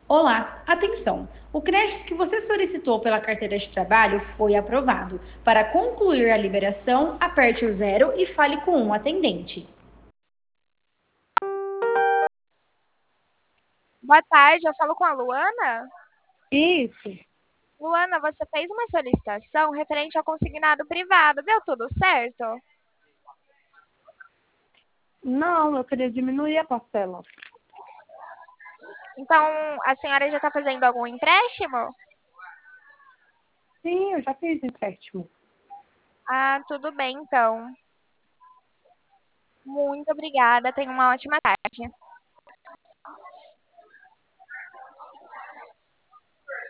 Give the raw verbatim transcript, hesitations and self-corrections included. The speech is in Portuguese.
Olá, atenção! O crédito que você solicitou pela carteira de trabalho foi aprovado. Para concluir a liberação, aperte o zero e fale com um atendente. Boa tarde, eu falo com a Luana. Isso. Luana, você fez uma solicitação referente ao consignado privado, deu tudo certo? Não, eu queria diminuir a parcela. Então, a senhora já está fazendo algum empréstimo? Sim, eu já fiz empréstimo. Ah, tudo bem, então. Muito obrigada, tenha uma ótima tarde.